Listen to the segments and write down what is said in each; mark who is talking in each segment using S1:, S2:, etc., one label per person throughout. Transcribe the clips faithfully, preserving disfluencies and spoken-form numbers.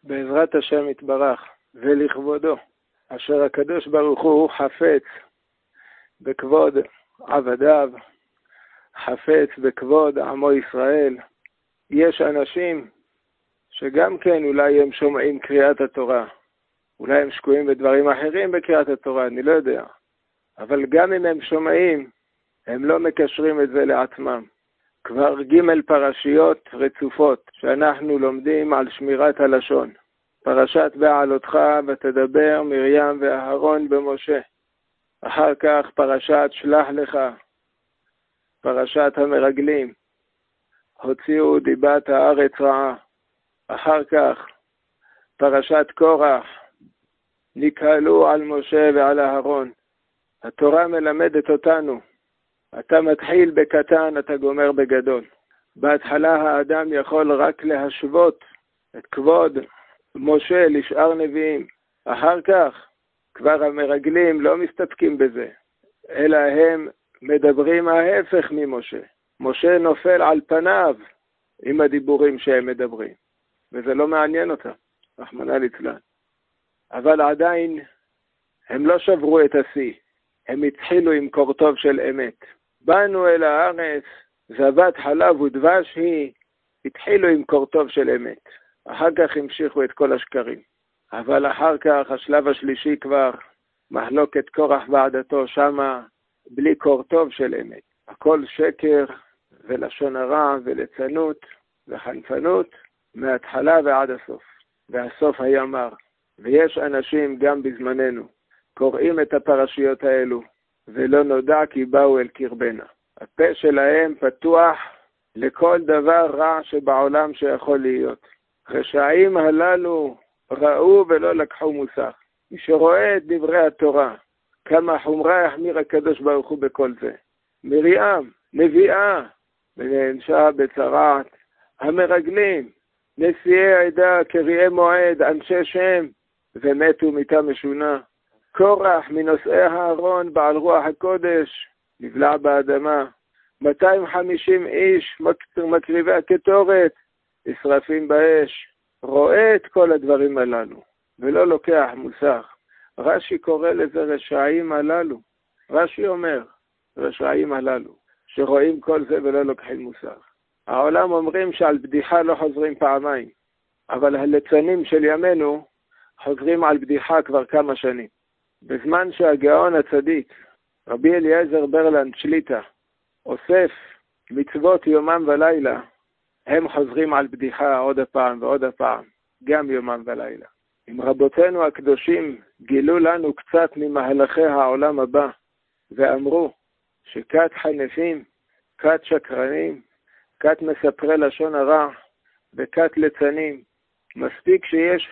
S1: בעזרת השם יתברך ולכבודו, אשר הקדוש ברוך הוא חפץ בכבוד עבדיו, חפץ בכבוד עמו ישראל. יש אנשים שגם כן אולי הם שומעים קריאת התורה, אולי הם שקועים בדברים אחרים בקריאת התורה, אני לא יודע. אבל גם אם הם שומעים, הם לא מקשרים את זה לעצמם. כבר ג' פרשיות רצופות שאנחנו לומדים על שמירת הלשון. פרשת בעלותך ותדבר מרים ואהרון במשה. אחר כך פרשת שלח לך, פרשת המרגלים. הוציאו דיבת הארץ רעה. אחר כך פרשת קורח. נקהלו על משה ועל אהרון. התורה מלמדת אותנו. אתה מתחיל בקטן, אתה גומר בגדול. בהתחלה האדם יכול רק להשוות את כבוד משה לשאר נביאים. אחר כך כבר המרגלים לא מסתפקים בזה, אלא הם מדברים ההפך ממשה. משה נופל על פניו עם הדיבורים שהם מדברים, וזה לא מעניין אותם, רחמנא ליצלן. אבל עדיין הם לא שברו את השיא, הם התחילו עם קורטוב של אמת. באנו אל הארץ, זבת חלב ודבש היא, התחילו עם קורטוב של אמת. אחר כך המשיכו את כל השקרים. אבל אחר כך השלב השלישי כבר, מחלוקת קורח ועדתו שמה, בלי קורטוב של אמת. הכל שקר ולשון הרע וליצנות וחנפנות, מההתחלה ועד הסוף. והסוף היה מר. ויש אנשים גם בזמננו, קוראים את הפרשיות האלו, ולא נודע כי באו אל קרבנה. הפה שלהם פתוח לכל דבר רע שבעולם שיכול להיות. רשעים הללו ראו ולא לקחו מוסר. מי שרואה את דברי התורה, כמה חומרה יחמיר הקדוש ברוך הוא בכל זה. מרים, נביאה, ונענשה בצרת. המרגלים, נשיאי העדה, קריאי מועד, אנשי שם, ומתו מיתה משונה. קורח מנושאי הארון בעל רוח הקודש, נבלע באדמה. מאתיים וחמישים איש מקריבי הקטורת, נשרפים באש. רואה את כל הדברים הללו, ולא לוקח מוסר. רש"י קורא לזה רשעים הללו. רש"י אומר, רשעים הללו, שרואים כל זה ולא לוקחים מוסר. העולם אומרים שעל בדיחה לא חוזרים פעמיים, אבל הליצנים של ימינו חוזרים על בדיחה כבר כמה שנים. בזמן שהגאון הצדיק, רבי אליעזר ברלנד שליטה, אוסף מצוות יומם ולילה, הם חוזרים על בדיחה עוד הפעם ועוד הפעם, גם יומם ולילה. אם רבותינו הקדושים גילו לנו קצת ממהלכי העולם הבא, ואמרו שכת חנפים, כת שקרנים, כת מספרי לשון הרע, וכת ליצנים, מספיק שיש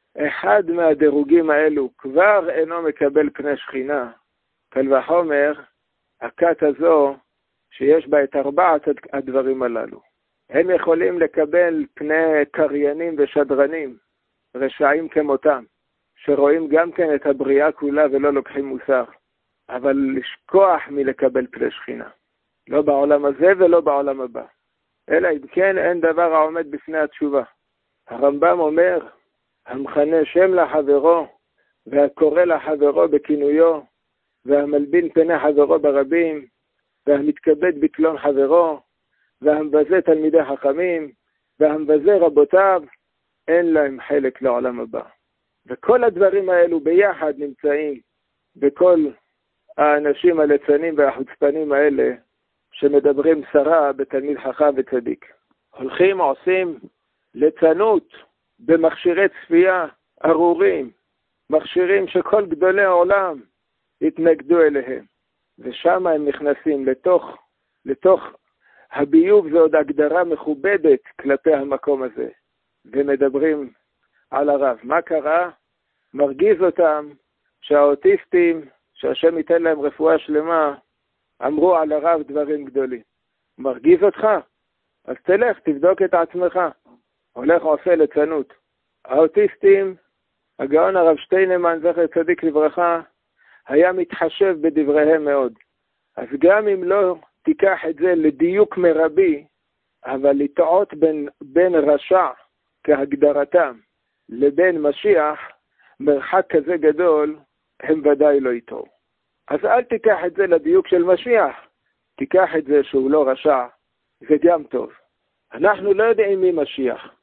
S1: אחד מהדירוגים האלו כבר אינו מקבל פני שכינה, קל וחומר, הכת הזו שיש בה את ארבעת הדברים הללו. הם יכולים לקבל פני קריינים ושדרנים, רשעים כמותם, שרואים גם כן את הבריאה כולה ולא לוקחים מוסר, אבל לשכוח מלקבל פני שכינה. לא בעולם הזה ולא בעולם הבא. אלא אם כן אין דבר העומד בפני התשובה. הרמב"ם אומר, המכנה שם לחברו, והקורא לחברו בכינויו, והמלבין פני חברו ברבים, והמתכבד בקלון חברו, והמבזה תלמידי חכמים, והמבזה רבותיו, אין להם חלק לעולם הבא. וכל הדברים האלו ביחד נמצאים בכל האנשים הליצנים והחוצפנים האלה, שמדברים שרה בתלמיד חכם וצדיק. הולכים עושים ליצנות במכשירי צפייה ארורים, מכשירים שכל גדולי העולם התנגדו אליהם. ושם הם נכנסים לתוך, לתוך הביוב, זו עוד הגדרה מכובדת כלפי המקום הזה, ומדברים על הרב. מה קרה? מרגיז אותם שהאוטיסטים, שהשם ייתן להם רפואה שלמה, אמרו על הרב דברים גדולים. מרגיז אותך? אז תלך, תבדוק את עצמך. הולך עושה ליצנות. האוטיסטים, הגאון הרב שטיינמן, זכר צדיק לברכה, היה מתחשב בדבריהם מאוד. אז גם אם לא תיקח את זה לדיוק מרבי, אבל לטעות בין, בין רשע כהגדרתם, לבין משיח, מרחק כזה גדול, הם ודאי לא איתו. אז אל תיקח את זה לדיוק של משיח, תיקח את זה שהוא לא רשע, זה גם טוב. אנחנו לא יודעים מי משיח.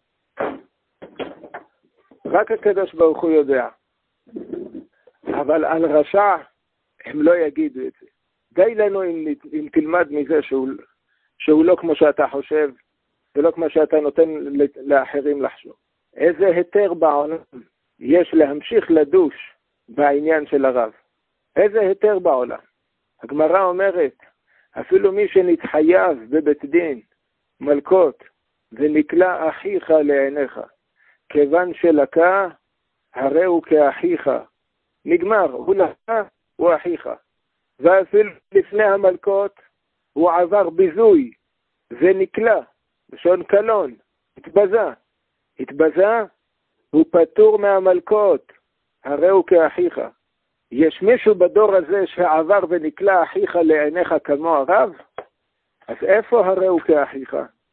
S1: רק הקדוש ברוך הוא יודע. אבל על רשע הם לא יגידו את זה. די לנו אם, אם תלמד מזה שהוא, שהוא לא כמו שאתה חושב, ולא כמו שאתה נותן לאחרים לחשוב. איזה היתר בעולם יש להמשיך לדוש בעניין של הרב? איזה היתר בעולם? הגמרא אומרת, אפילו מי שנתחייב בבית דין, מלכות, ונקלע אחיך לעיניך, כיוון שלקה, הרי הוא כאחיך. נגמר, הוא לקה, הוא אחיך. ואפילו לפני המלכות, הוא עבר ביזוי, ונקלע, בשון קלון, התבזה. התבזה, הוא פטור מהמלכות, הרי הוא כאחיך. יש מישהו בדור הזה שעבר ונקלע אחיך לעיניך כמו הרב? אז איפה הרי הוא כאחיך?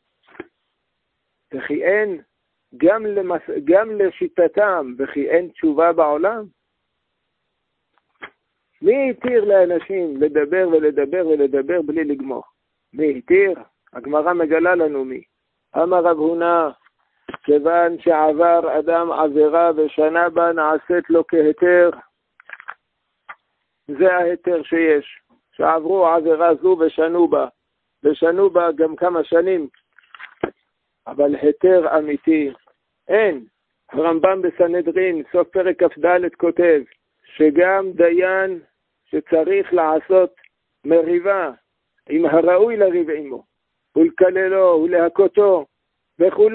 S1: וכי אין, גם, למס... גם לשיטתם, וכי אין תשובה בעולם? מי התיר לאנשים לדבר ולדבר ולדבר בלי לגמור? מי התיר? הגמרא מגלה לנו מי. אמר רב הונא, כיוון שעבר אדם עבירה ושנה בה נעשית לו כהיתר, זה ההיתר שיש, שעברו עבירה זו ושנו בה, ושנו בה גם כמה שנים, אבל היתר אמיתי אין. הרמב"ם בסנהדרין, סוף פרק כ"ד כותב, שגם דיין שצריך לעשות מריבה עם הראוי לריב עמו, ולקללו ולהכותו וכו',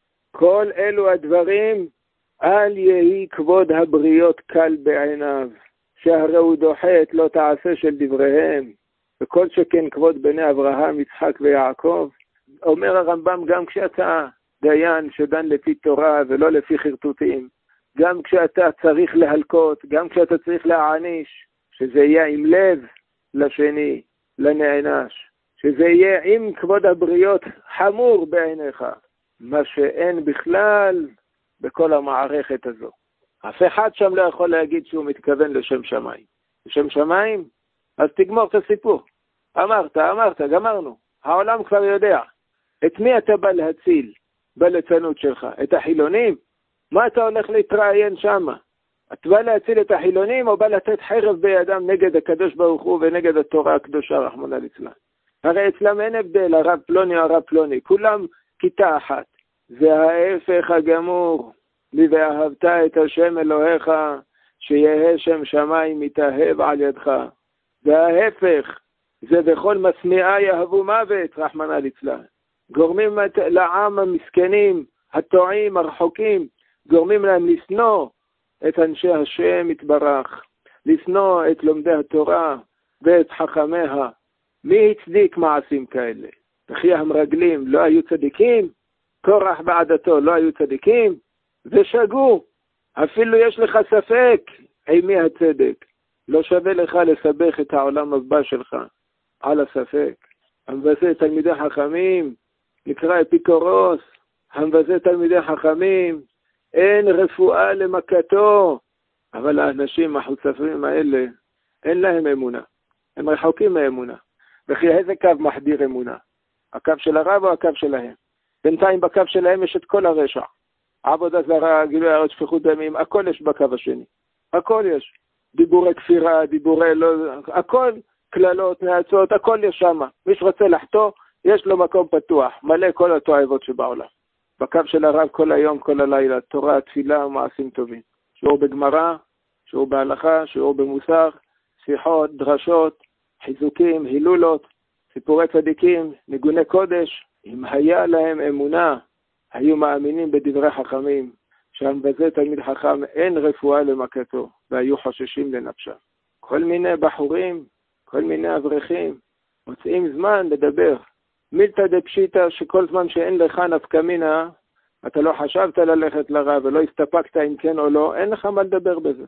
S1: כל אלו הדברים, אל יהי כבוד הבריות קל בעיניו, שהרי הוא דוחה את לא תעשה של דבריהם, וכל שכן כבוד בני אברהם, יצחק ויעקב. אומר הרמב"ם, גם כשאתה דיין שדן לפי תורה ולא לפי חרטוטים, גם כשאתה צריך להלקות, גם כשאתה צריך להעניש, שזה יהיה עם לב לשני, לנענש, שזה יהיה עם כבוד הבריות חמור בעיניך, מה שאין בכלל בכל המערכת הזו. אף אחד שם לא יכול להגיד שהוא מתכוון לשם שמיים. לשם שמיים? אז תגמור את הסיפור. אמרת, אמרת, גמרנו. העולם כבר יודע. את מי אתה בא להציל בליצנות שלך? את החילונים? מה אתה הולך להתראיין שם? אתה בא להציל את החילונים או בא לתת חרב בידם נגד הקדוש ברוך הוא ונגד התורה הקדושה רחמנא ליצלן? הרי אצלם אין הבדל, הרב פלוני או הרב פלוני. כולם כיתה אחת. זה ההפך הגמור. ואהבת את השם אלוהיך, שיהא שם שמיים מתאהב על ידך. זה ההפך. זה בכל משמיעה יאהבו מוות, רחמנא ליצלן. גורמים לעם המסכנים, הטועים, הרחוקים, גורמים להם לשנוא את אנשי השם יתברך, לשנוא את לומדי התורה ואת חכמיה. מי הצדיק מעשים כאלה? וכי המרגלים לא היו צדיקים? קורח בעדתו לא היו צדיקים? ושגו. אפילו יש לך ספק עם מי הצדק. לא שווה לך לסבך את העולם הבא שלך על הספק. המבזה תלמידי חכמים, נקרא אפיקורוס, המבזה תלמידי חכמים, אין רפואה למכתו. אבל האנשים החוצפים האלה, אין להם אמונה. הם רחוקים מאמונה. וכי איזה קו מחדיר אמונה? הקו של הרב או הקו שלהם? בינתיים בקו שלהם יש את כל הרשע. עבודה זרה, גילוי עריות, שפיכות דמים, הכל יש בקו השני. הכל יש. דיבורי כפירה, דיבורי לא, הכל, כללות, נעצות, הכל יש שם. מי שרוצה לחטוא, יש לו מקום פתוח, מלא כל התועבות שבעולם. בקו של הרב כל היום, כל הלילה, תורה, תפילה ומעשים טובים. שיעור בגמרא, שיעור בהלכה, שיעור במוסר, שיחות, דרשות, חיזוקים, הילולות, סיפורי צדיקים, ניגוני קודש. אם היה להם אמונה, היו מאמינים בדברי חכמים, שהמבזה תלמיד חכם אין רפואה למכתו, והיו חוששים לנפשם. כל מיני בחורים, כל מיני אברכים, מוצאים זמן לדבר. מילתא דפשיטא, שכל זמן שאין לך נפקא מינה, אתה לא חשבת ללכת לרב ולא הסתפקת אם כן או לא, אין לך מה לדבר בזה.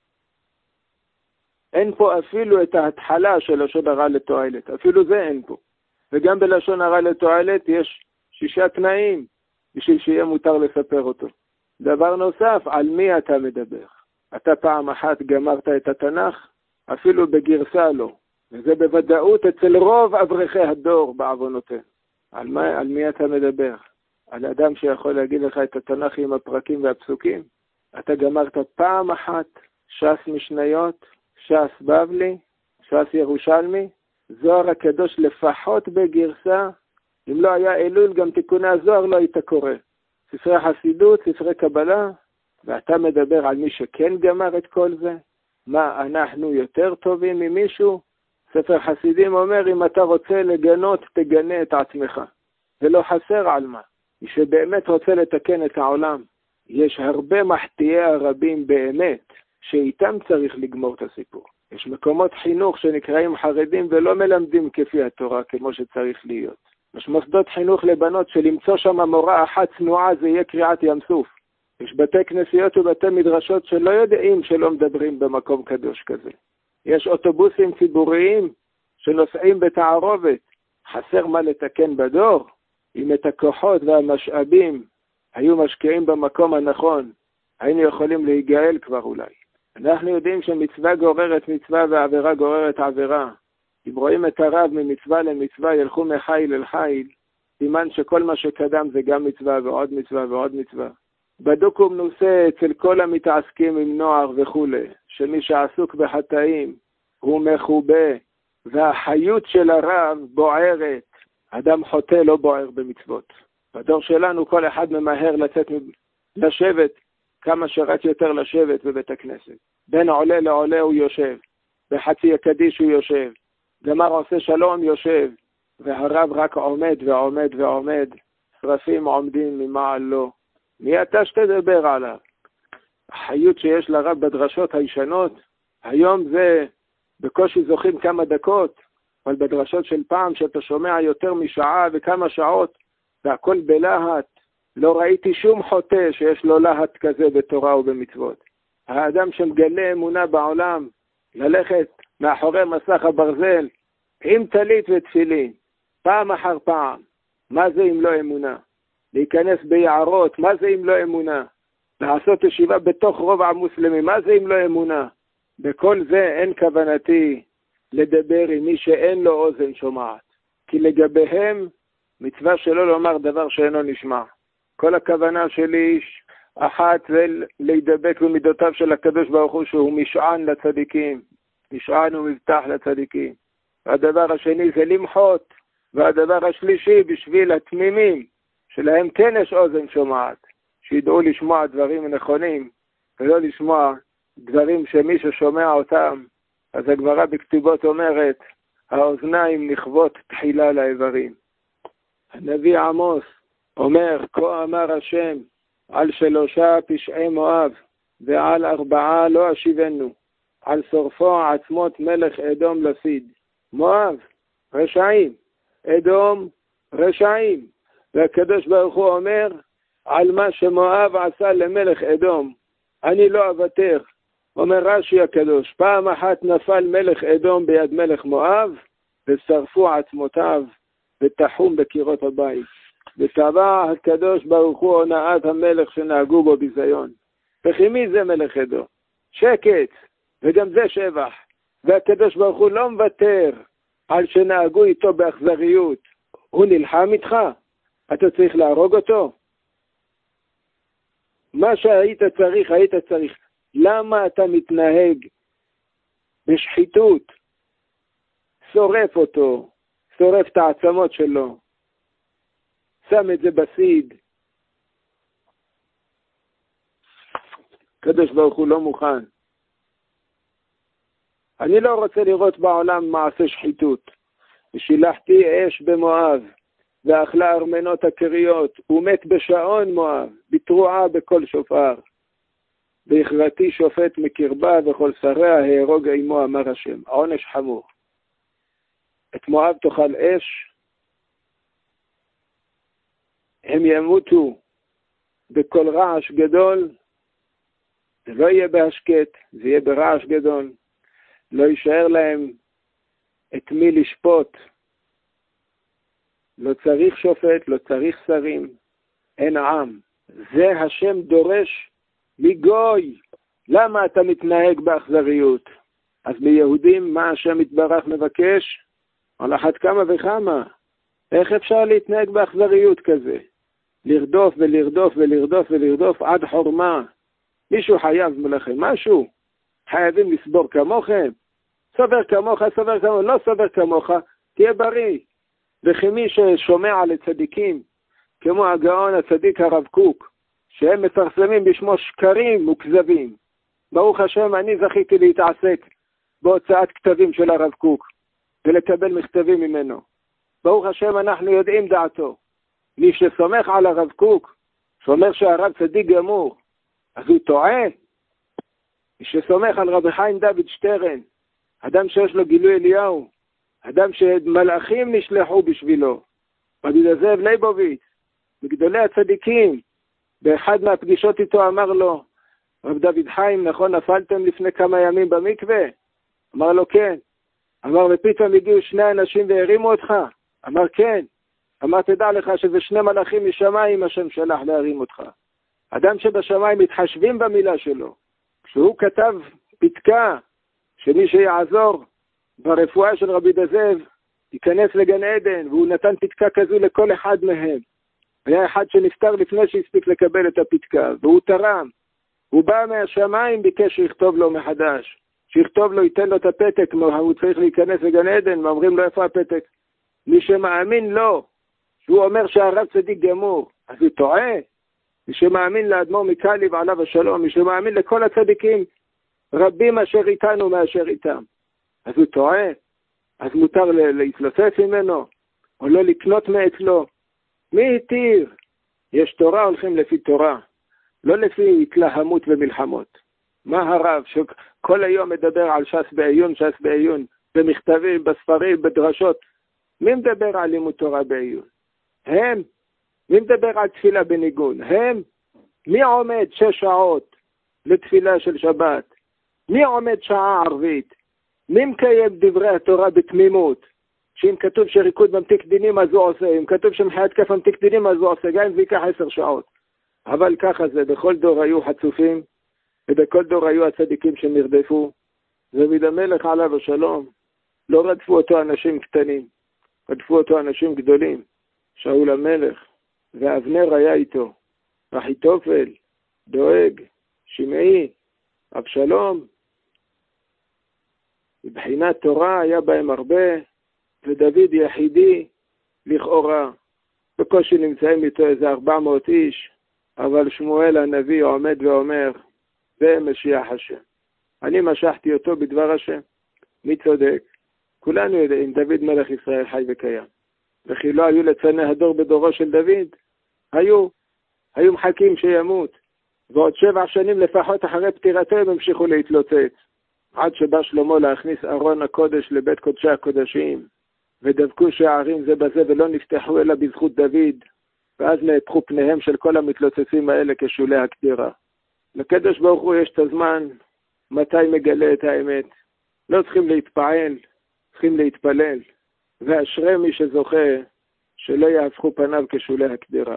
S1: אין פה אפילו את ההתחלה של לשון הרע לתועלת, אפילו זה אין פה. וגם בלשון הרע לתועלת יש שישה תנאים בשביל שיהיה מותר לספר אותו. דבר נוסף, על מי אתה מדבר? אתה פעם אחת גמרת את התנ"ך? אפילו בגרסה לא. וזה בוודאות אצל רוב אברכי הדור בעוונותינו. על, מה, על מי אתה מדבר? על אדם שיכול להגיד לך את התנ"ך עם הפרקים והפסוקים? אתה גמרת פעם אחת ש"ס משניות, ש"ס בבלי, ש"ס ירושלמי, זוהר הקדוש לפחות בגרסה, אם לא היה אלול גם תיקוני הזוהר לא היית קורא. ספרי חסידות, ספרי קבלה, ואתה מדבר על מי שכן גמר את כל זה? מה, אנחנו יותר טובים ממישהו? ספר חסידים אומר, אם אתה רוצה לגנות, תגנה את עצמך. ולא חסר על מה. מי שבאמת רוצה לתקן את העולם, יש הרבה מחטיאי הרבים באמת, שאיתם צריך לגמור את הסיפור. יש מקומות חינוך שנקראים חרדים ולא מלמדים כפי התורה כמו שצריך להיות. יש מוסדות חינוך לבנות שלמצוא שם מורה אחת צנועה זה יהיה קריאת ים סוף. יש בתי כנסיות ובתי מדרשות שלא יודעים שלא מדברים במקום קדוש כזה. יש אוטובוסים ציבוריים שנוסעים בתערובת. חסר מה לתקן בדור. אם את הכוחות והמשאבים היו משקיעים במקום הנכון, היינו יכולים להיגאל כבר אולי. אנחנו יודעים שמצווה גוררת מצווה ועבירה גוררת עבירה. אם רואים את הרב ממצווה למצווה ילכו מחיל אל חיל, סימן שכל מה שקדם זה גם מצווה ועוד מצווה ועוד מצווה. בדוק ומנוסה אצל כל המתעסקים עם נוער וכו', שמי שעסוק בחטאים הוא מחובה, והחיות של הרב בוערת. אדם חוטא לא בוער במצוות. בדור שלנו כל אחד ממהר לצאת לשבת, כמה שרק יותר לשבת בבית הכנסת. בין עולה לעולה הוא יושב, בחצי הקדיש הוא יושב, גמר עושה שלום יושב, והרב רק עומד ועומד ועומד, שרפים עומדים ממעל לו. מי אתה שתדבר עליו? החיות שיש לרב בדרשות הישנות, היום זה בקושי זוכים כמה דקות, אבל בדרשות של פעם שאתה שומע יותר משעה וכמה שעות, והכל בלהט, לא ראיתי שום חוטא שיש לו להט כזה בתורה ובמצוות. האדם שמגלה אמונה בעולם, ללכת מאחורי מסך הברזל, עם טלית ותפילין, פעם אחר פעם, מה זה אם לא אמונה? להיכנס ביערות, מה זה אם לא אמונה? לעשות ישיבה בתוך רוב המוסלמים, מה זה אם לא אמונה? בכל זה אין כוונתי לדבר עם מי שאין לו אוזן שומעת, כי לגביהם מצווה שלא לומר דבר שאינו נשמע. כל הכוונה שלי אחת זה להידבק במידותיו של הקדוש ברוך הוא שהוא משען לצדיקים, משען ומבטח לצדיקים. והדבר השני זה למחות, והדבר השלישי בשביל התמימים שלהם כן יש אוזן שומעת, שידעו לשמוע דברים נכונים ולא לשמוע דברים שמי ששומע אותם. אז הגמרא בכתובות אומרת, האוזניים נכוות תחילה לאיברים. הנביא עמוס אומר, כה אמר השם, על שלושה פשעי מואב, ועל ארבעה לא אשיבנו, על שורפו עצמות מלך אדום לפיד. מואב, רשעים, אדום, רשעים. והקדוש ברוך הוא אומר, על מה שמואב עשה למלך אדום, אני לא אוותר. אומר רש"י הקדוש, פעם אחת נפל מלך אדום ביד מלך מואב, ושרפו עצמותיו, ותחום בקירות הבית. וטבע הקדוש ברוך הוא הונאת המלך שנהגו בו ביזיון. וכי מי זה מלך אדום? שקט, וגם זה שבח. והקדוש ברוך הוא לא מוותר על שנהגו איתו באכזריות. הוא נלחם איתך? אתה צריך להרוג אותו? מה שהיית צריך, היית צריך. למה אתה מתנהג בשחיתות? שורף אותו, שורף את העצמות שלו, שם את זה בסיד. קדוש ברוך הוא לא מוכן. אני לא רוצה לראות בעולם מעשה שחיתות. ושילחתי אש במואב, ואכלה ארמנות הקריות, ומת בשעון מואב, בתרועה בכל שופר. והכרתי שופט מקרבה וכל שריה ההרוג עמו, אמר השם. העונש חמור. את מואב תאכל אש, הם ימותו בכל רעש גדול, זה לא יהיה בהשקט, זה יהיה ברעש גדול, לא יישאר להם את מי לשפוט, לא צריך שופט, לא צריך שרים, אין עם, זה השם דורש מגוי. למה אתה מתנהג באכזריות? אז ביהודים מה השם יתברך מבקש? על אחת כמה וכמה. איך אפשר להתנהג באכזריות כזה? לרדוף ולרדוף ולרדוף ולרדוף עד חורמה. מישהו חייב לכם משהו? חייבים לסבור כמוכם? סובר כמוך, סובר כמוך, לא סובר כמוך, תהיה בריא. וכמי ששומע לצדיקים, כמו הגאון הצדיק הרב קוק, שהם מפרסמים בשמו שקרים וכזבים. ברוך השם, אני זכיתי להתעסק בהוצאת כתבים של הרב קוק, ולקבל מכתבים ממנו. ברוך השם, אנחנו יודעים דעתו. מי שסומך על הרב קוק, שאומר שהרב צדיק גמור, אז הוא טועה. מי שסומך על רבי חיים דוד שטרן, אדם שיש לו גילוי אליהו, אדם שמלאכים נשלחו בשבילו, רבי זאב ליבוביץ, מגדולי הצדיקים, באחד מהפגישות איתו אמר לו, רב דוד חיים, נכון, נפלתם לפני כמה ימים במקווה? אמר לו, כן. אמר, ופתאום הגיעו שני אנשים והרימו אותך? אמר, כן. אמר, תדע לך שזה שני מלאכים משמיים השם שלח להרים אותך. אדם שבשמיים מתחשבים במילה שלו. כשהוא כתב פתקה, שמי שיעזור ברפואה של רבי דזב, ייכנס לגן עדן, והוא נתן פתקה כזו לכל אחד מהם. היה אחד שנפטר לפני שהספיק לקבל את הפתקה, והוא תרם. הוא בא מהשמיים, ביקש שיכתוב לו מחדש. שיכתוב לו, ייתן לו את הפתק, הוא צריך להיכנס לגן עדן, ואומרים לו איפה הפתק. מי שמאמין לו, שהוא אומר שהרב צדיק גמור, אז הוא טועה. מי שמאמין לאדמו"ר מקאליב עליו השלום, מי שמאמין לכל הצדיקים, רבים אשר איתנו מאשר איתם. אז הוא טועה. אז מותר להתלוצץ ממנו, או לא לקנות מאצלו. מי התיר? יש תורה, הולכים לפי תורה. לא לפי התלהמות ומלחמות. מה הרב שכל היום מדבר על ש"ס בעיון, ש"ס בעיון, במכתבים, בספרים, בדרשות? מי מדבר על לימוד תורה בעיון? הם. מי מדבר על תפילה בניגון? הם. מי עומד שש שעות לתפילה של שבת? מי עומד שעה ערבית? מי מקיים דברי התורה בתמימות? שאם כתוב שריקוד ממתיק דינים אז הוא עושה, אם כתוב שמחיית כף ממתיק דינים אז הוא עושה, גם אם זה ייקח עשר שעות. אבל ככה זה, בכל דור היו חצופים, ובכל דור היו הצדיקים שנרדפו, ודוד המלך עליו השלום, לא רדפו אותו אנשים קטנים, רדפו אותו אנשים גדולים. שאול המלך, ואבנר היה איתו, אחיתופל, דואג, שמעי, אבשלום, מבחינת תורה היה בהם הרבה, ודוד יחידי לכאורה, בקושי נמצאים איתו איזה ארבע מאות איש, אבל שמואל הנביא עומד ואומר, זה משיח השם. אני משחתי אותו בדבר השם. מי צודק? כולנו יודעים, דוד מלך ישראל חי וקיים. וכי לא היו לצני הדור בדורו של דוד? היו. היו מחכים שימות. ועוד שבע שנים לפחות אחרי פטירתו הם המשיכו להתלוצץ. עד שבא שלמה להכניס ארון הקודש לבית קודשי הקודשים. ודבקו שערים זה בזה ולא נפתחו אלא בזכות דוד. ואז נהפכו פניהם של כל המתלוצצים האלה כשולי הקדירה. לקדוש ברוך הוא יש את הזמן מתי מגלה את האמת. לא צריכים להתפעל, צריכים להתפלל. ואשרי מי שזוכה שלא יהפכו פניו כשולי הקדירה.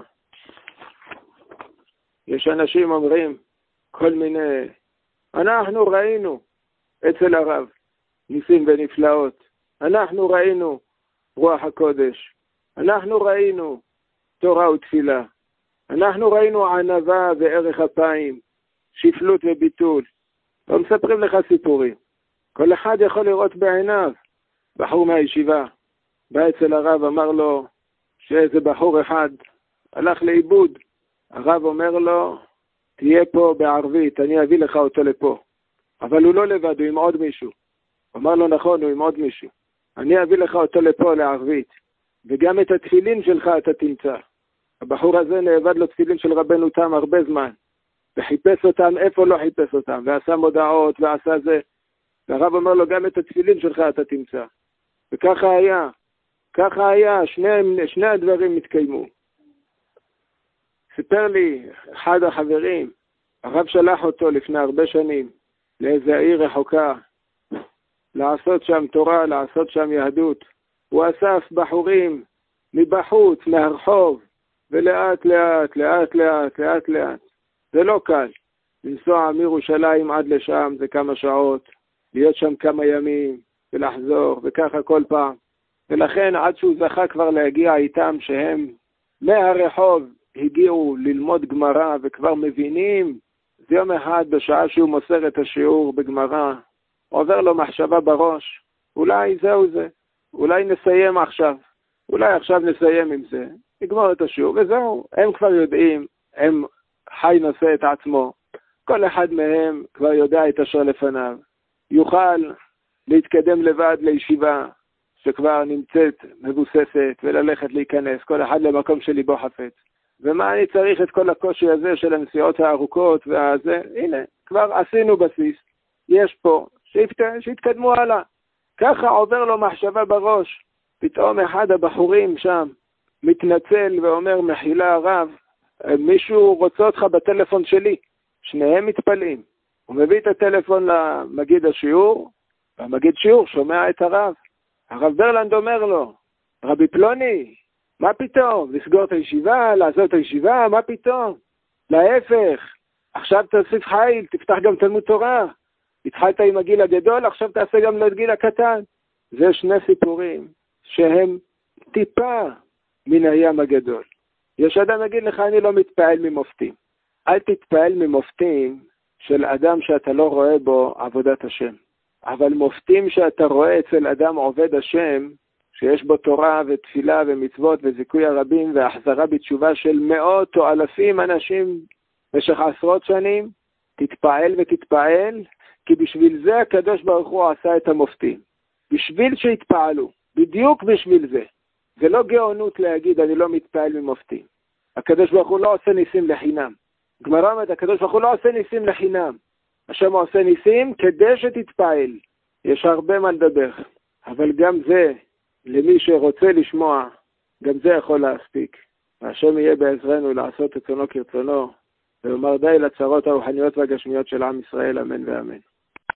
S1: יש אנשים אומרים כל מיני, אנחנו ראינו אצל הרב ניסים ונפלאות. אנחנו ראינו רוח הקודש. אנחנו ראינו תורה ותפילה. אנחנו ראינו ענווה וערך אפיים, שפלות וביטול. לא מספרים לך סיפורים. כל אחד יכול לראות בעיניו. בחור מהישיבה בא אצל הרב, אמר לו שאיזה בחור אחד הלך לאיבוד. הרב אומר לו, תהיה פה בערבית, אני אביא לך אותו לפה. אבל הוא לא לבד, הוא עם עוד מישהו. אמר לו, נכון, הוא עם עוד מישהו. אני אביא לך אותו לפה לערבית. וגם את התפילין שלך אתה תמצא. הבחור הזה נאבד לו תפילין של רבנו תם הרבה זמן. וחיפש אותם, איפה לא חיפש אותם. ועשה מודעות ועשה זה. והרב אומר לו, גם את התפילין שלך אתה תמצא. וככה היה. ככה היה, שני, שני הדברים התקיימו. סיפר לי אחד החברים, הרב שלח אותו לפני הרבה שנים לאיזה עיר רחוקה, לעשות שם תורה, לעשות שם יהדות. הוא אסף בחורים מבחוץ, מהרחוב, ולאט לאט, לאט לאט, לאט לאט. זה לא קל. לנסוע מירושלים עד לשם זה כמה שעות, להיות שם כמה ימים, ולחזור, וככה כל פעם. ולכן עד שהוא זכה כבר להגיע איתם שהם מהרחוב הגיעו ללמוד גמרא וכבר מבינים, זה יום אחד בשעה שהוא מוסר את השיעור בגמרא, עובר לו מחשבה בראש, אולי זהו זה, אולי נסיים עכשיו, אולי עכשיו נסיים עם זה, נגמור את השיעור, וזהו, הם כבר יודעים, הם חי נושא את עצמו, כל אחד מהם כבר יודע את אשר לפניו, יוכל להתקדם לבד לישיבה, שכבר נמצאת מבוססת וללכת להיכנס, כל אחד למקום שליבו חפץ. ומה אני צריך את כל הקושי הזה של הנסיעות הארוכות והזה? הנה, כבר עשינו בסיס, יש פה, שיפת, שיתקדמו הלאה. ככה עובר לו מחשבה בראש. פתאום אחד הבחורים שם מתנצל ואומר, מחילה הרב, מישהו רוצה אותך בטלפון שלי. שניהם מתפלים. הוא מביא את הטלפון למגיד השיעור, והמגיד שיעור שומע את הרב. הרב ברלנד אומר לו, רבי פלוני, מה פתאום? לסגור את הישיבה, לעשות את הישיבה, מה פתאום? להפך, עכשיו תוסיף חיל, תפתח גם תלמוד תורה. התחלת עם הגיל הגדול, עכשיו תעשה גם לגיל הקטן. זה שני סיפורים שהם טיפה מן הים הגדול. יש אדם יגיד לך, אני לא מתפעל ממופתים. אל תתפעל ממופתים של אדם שאתה לא רואה בו עבודת השם. אבל מופתים שאתה רואה אצל אדם עובד השם, שיש בו תורה ותפילה ומצוות וזיכוי הרבים והחזרה בתשובה של מאות או אלפים אנשים במשך עשרות שנים, תתפעל ותתפעל, כי בשביל זה הקדוש ברוך הוא עשה את המופתים. בשביל שהתפעלו, בדיוק בשביל זה. זה לא גאונות להגיד אני לא מתפעל ממופתים. הקדוש ברוך הוא לא עושה ניסים לחינם. גמרא אומרת, הקדוש ברוך הוא לא עושה ניסים לחינם. השם עושה ניסים כדי שתתפעל. יש הרבה מה לדבר, אבל גם זה, למי שרוצה לשמוע, גם זה יכול להספיק. השם יהיה בעזרנו לעשות את רצונו כרצונו, ולומר די לצרות הרוחניות והגשמיות של עם ישראל, אמן ואמן.